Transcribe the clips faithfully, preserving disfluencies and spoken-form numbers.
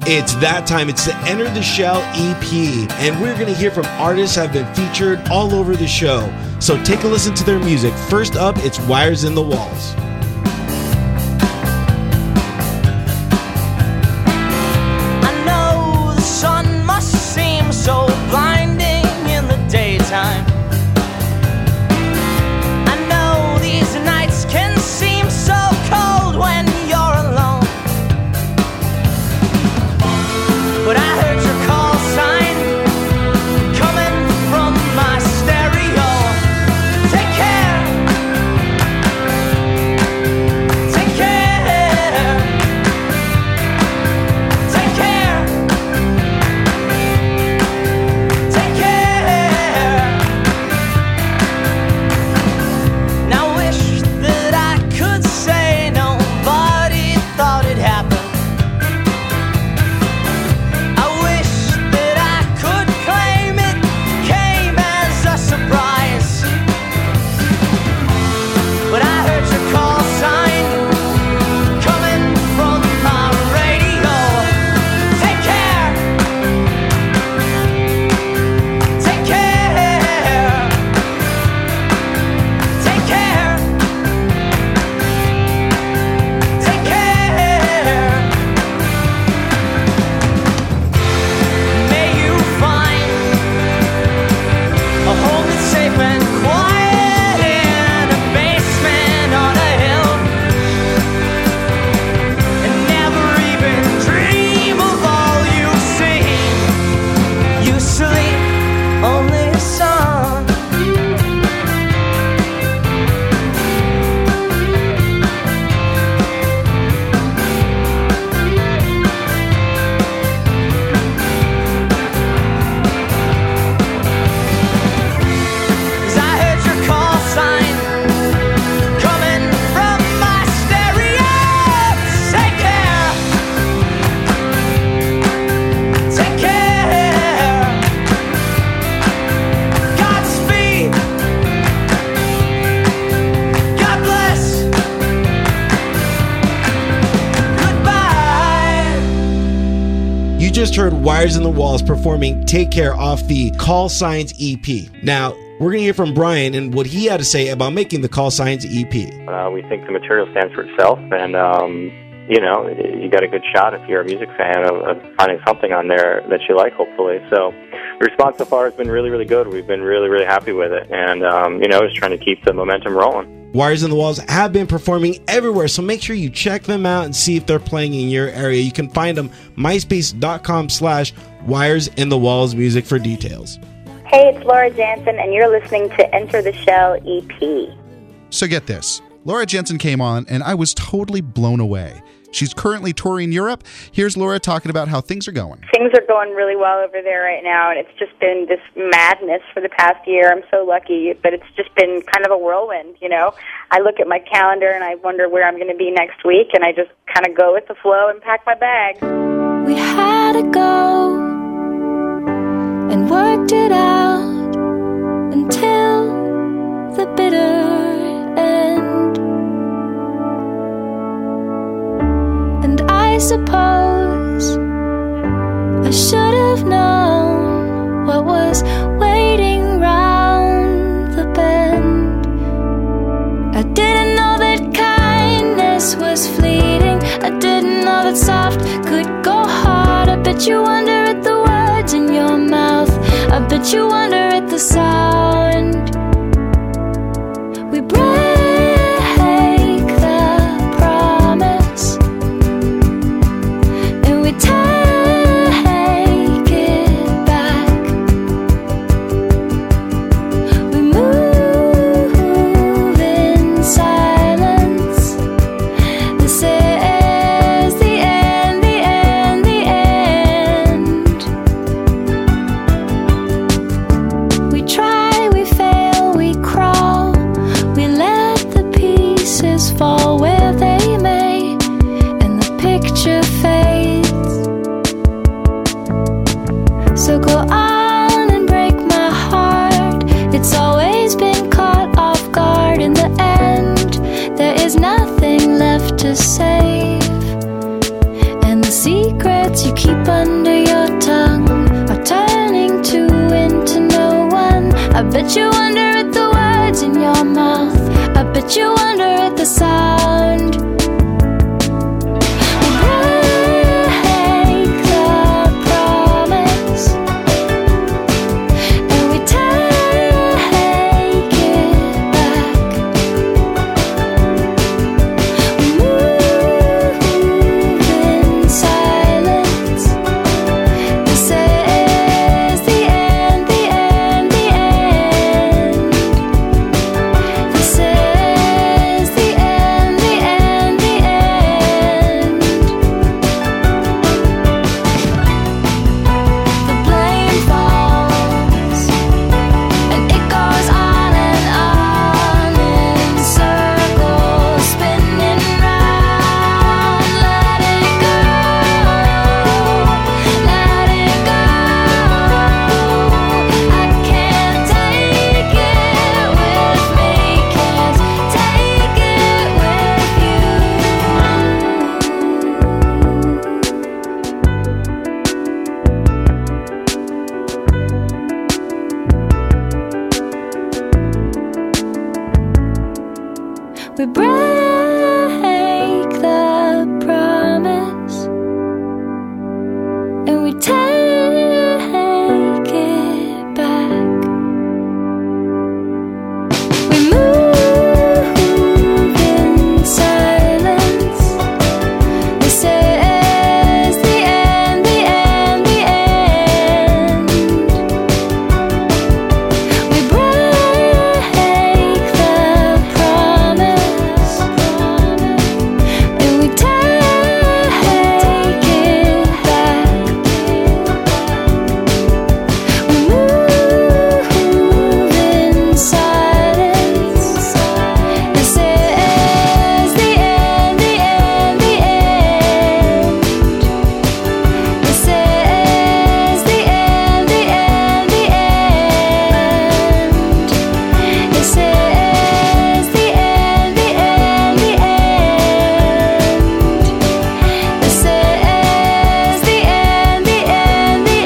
It's that time. It's the Enter the Shell E P, and we're going to hear from artists that have been featured all over the show. So take a listen to their music. First up, it's Wires in the Walls. I know the sun must seem so blinding in the daytime. I know these nights can seem so cold when you're alone. But I heard your call sign coming from my stereo. Take care. Take care. Take care. Take care. Now wish that I could say nobody thought it happened. Just heard Wires in the Walls performing Take Care off the Call Signs E P. Now, we're going to hear from Brian and what he had to say about making the Call Signs E P. Uh, we think the material stands for itself, and, um, you know, you got a good shot if you're a music fan of, of finding something on there that you like, hopefully. So the response so far has been really, really good. We've been really, really happy with it, and, um, you know, just trying to keep the momentum rolling. Wires in the Walls have been performing everywhere, so make sure you check them out and see if they're playing in your area. You can find them myspace.com slash Wires in the Walls music for details. Hey, it's Laura Jansen, and you're listening to Enter the Shell E P. So get this. Laura Jansen came on, and I was totally blown away. She's currently touring Europe. Here's Laura talking about how things are going. Things are going really well over there right now, and it's just been this madness for the past year. I'm so lucky, but it's just been kind of a whirlwind, you know. I look at my calendar, and I wonder where I'm going to be next week, and I just kind of go with the flow and pack my bags. We had to go and worked it out until the bitter end. I suppose I should have known what was waiting round the bend. I didn't know that kindness was fleeting. I didn't know that soft could go hard. I bet you wonder at the words in your mouth. I bet you wonder at the sound. We break words you keep under your tongue are turning two into no one. I bet you wonder at the words in your mouth. I bet you wonder at the sound. We break the promise and we take it back. We move in silence. This is the end, the end, the end. We break the promise and we take it back. We move in silence. This is the end, the end, the end. This is the end, the end, the end. This is the end, the end, the end. This is the end, the end, the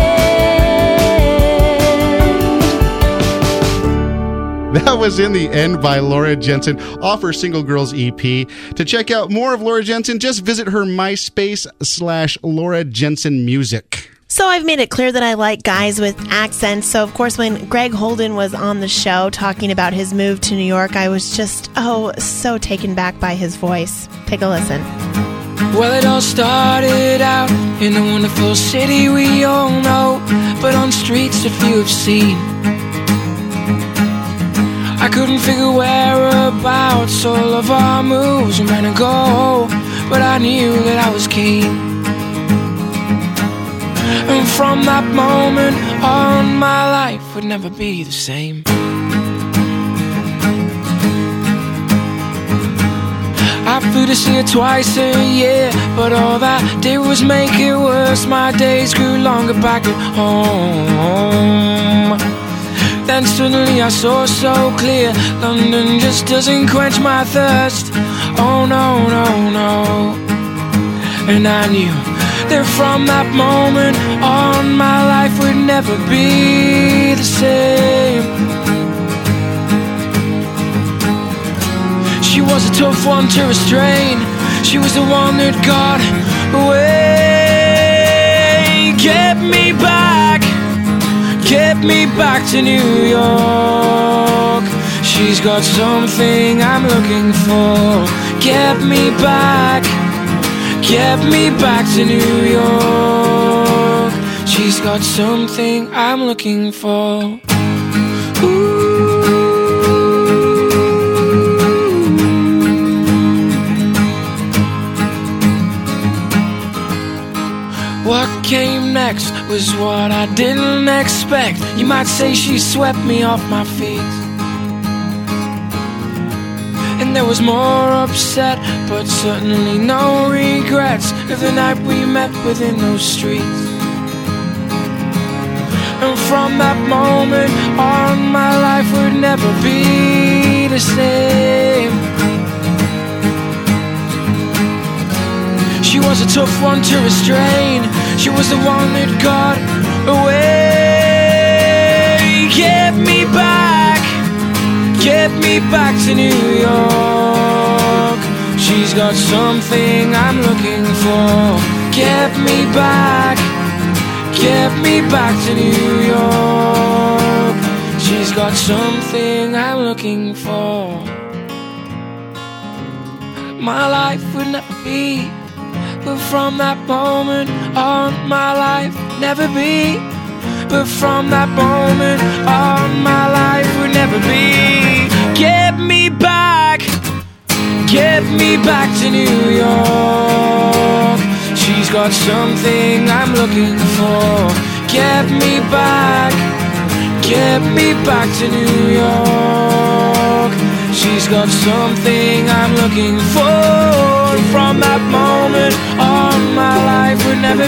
end. That was In the End by Laura Jensen off her Single Girls E P. To check out more of Laura Jensen, just visit her MySpace slash Laura Jensen Music. So I've made it clear that I like guys with accents. So, of course, when Greg Holden was on the show talking about his move to New York, I was just, oh, so taken back by his voice. Take a listen. Well, it all started out in a wonderful city we all know, but on streets that few have seen. I couldn't figure whereabouts all of our moves were meant to go, but I knew that I was keen. And from that moment on, my life would never be the same. I flew to see her twice a year, but all that did was make it worse. My days grew longer back at home. Then suddenly I saw so clear, London just doesn't quench my thirst. Oh no, no, no. And I knew that from that moment on, my life would never be the same. She was a tough one to restrain. She was the one that got away. Get me back, get me back to New York. She's got something I'm looking for. Get me back, get me back to New York. She's got something I'm looking for. Ooh. What came next was what I didn't expect. You might say she swept me off my feet. And there was more upset, but certainly no regrets of the night we met within those streets. And from that moment on, my life would never be the same. She She was a tough one to restrain. She was the one that got away. Get me back, get me back to New York. She's got something I'm looking for. Get me back, get me back to New York. She's got something I'm looking for. My life would never be, but from that moment on, my life never be. But from that moment on, my life would never be. Get me back, get me back to New York. She's got something I'm looking for. Get me back, get me back to New York. She's got something I'm looking for. From that moment on, my life would never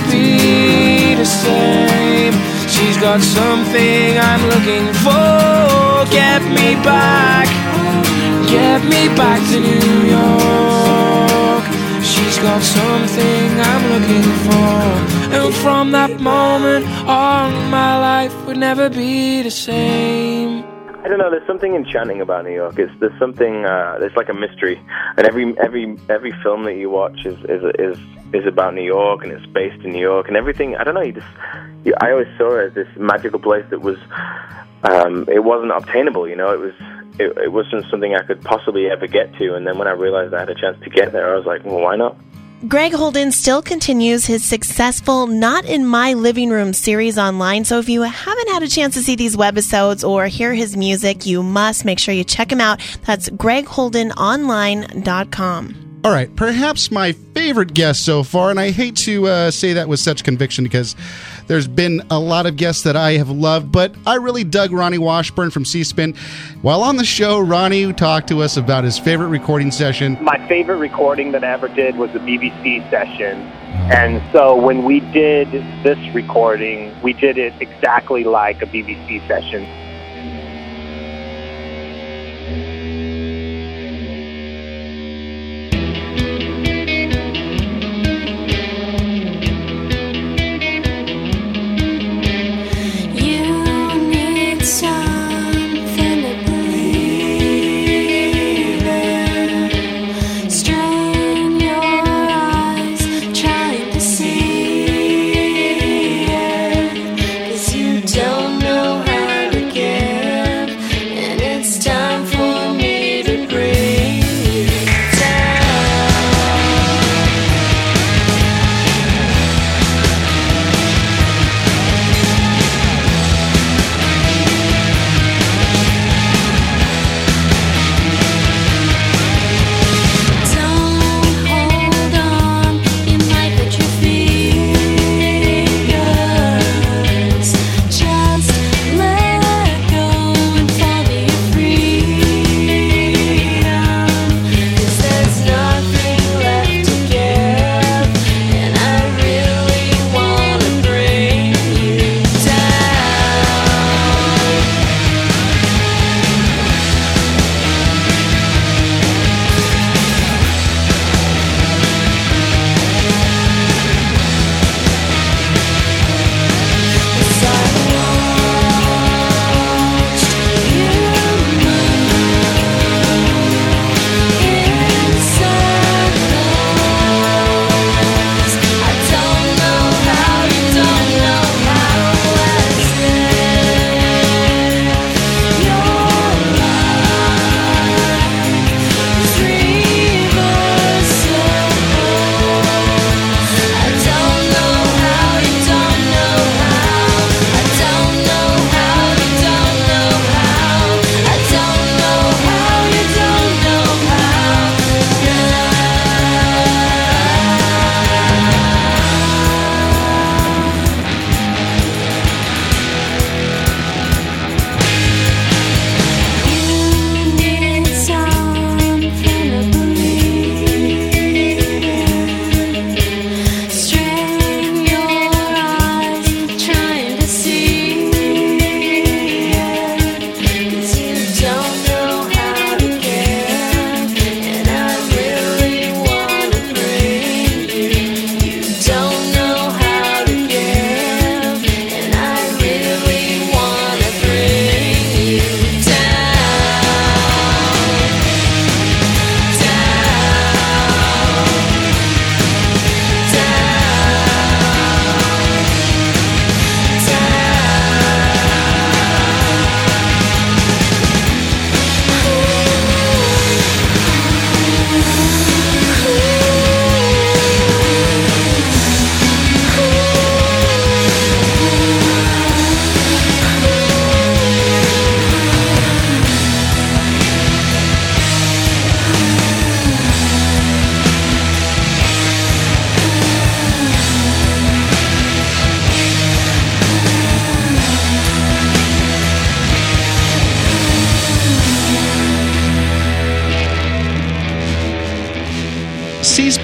be the same. She's got something I'm looking for. Get me back, get me back to New York. She's got something I'm looking for. And from that moment on, my life would never be the same. I don't know. There's something enchanting about New York. It's there's something. Uh, there's like a mystery, and every every every film that you watch is is is is about New York, and it's based in New York, and everything. I don't know. You just. You, I always saw it as this magical place that was. Um, it wasn't obtainable. You know, it was. It, it wasn't something I could possibly ever get to. And then when I realized I had a chance to get there, I was like, well, why not? Greg Holden still continues his successful Not in My Living Room series online, so if you haven't had a chance to see these webisodes or hear his music, you must make sure you check him out. That's greg holden online dot com. All right, perhaps my favorite guest so far, and I hate to uh, say that with such conviction because there's been a lot of guests that I have loved, but I really dug Ronnie Washburn from C-SPIN. While on the show, Ronnie talked to us about his favorite recording session. My favorite recording that I ever did was a B B C session, and so when we did this recording, we did it exactly like a B B C session. Don't know how to get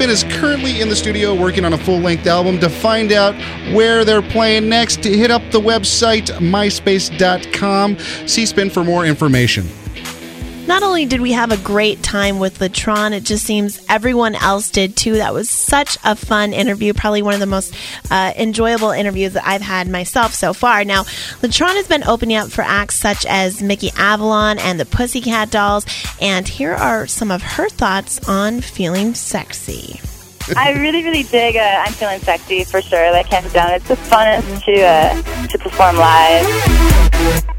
band is currently in the studio working on a full-length album. To find out where they're playing next, hit up the website myspace dot com. C-Spin for more information. Not only did we have a great time with Latron, it just seems everyone else did too. That was such a fun interview, probably one of the most uh, enjoyable interviews that I've had myself so far. Now, Latron has been opening up for acts such as Mickey Avalon and the Pussycat Dolls, and here are some of her thoughts on Feeling Sexy. I really, really dig uh, I'm Feeling Sexy for sure, like hands down. It's the funnest to, uh, to perform live.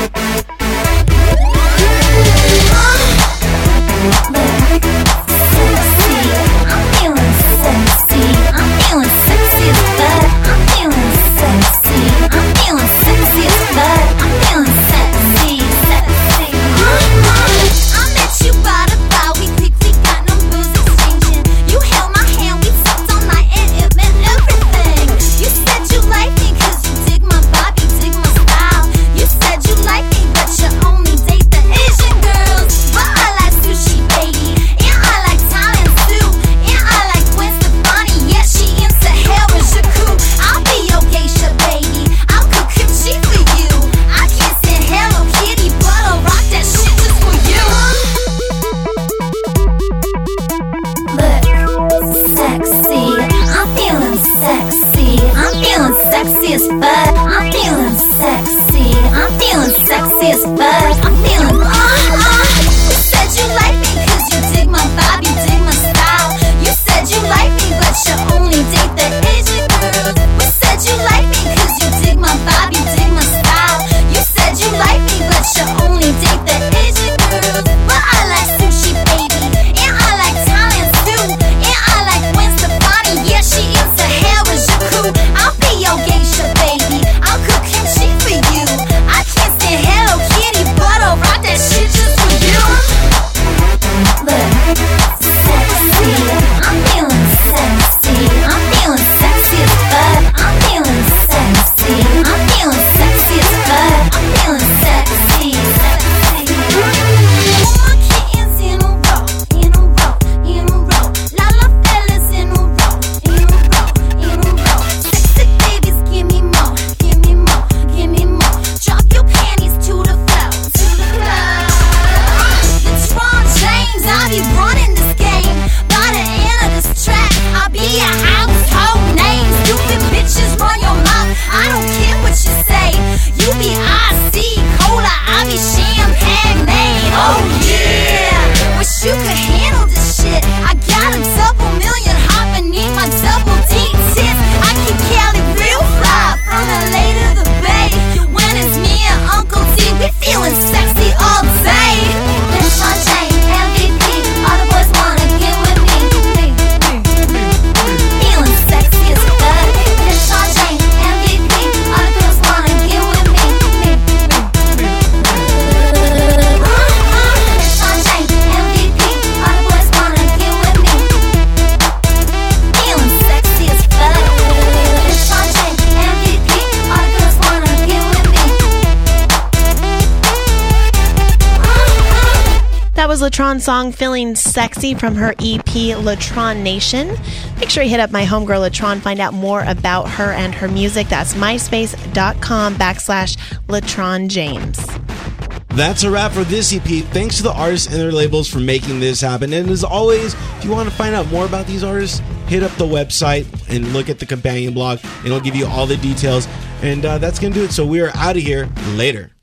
Latron song Feeling Sexy from her E P Latron Nation. Make sure you hit up my homegirl Latron, find out more about her and her music. That's myspace.com backslash Latron James. That's a wrap for this E P. Thanks to the artists and their labels for making this happen. And as always, if you want to find out more about these artists, hit up the website and look at the companion blog, and it'll give you all the details. And uh, that's going to do it. So we are out of here. Later.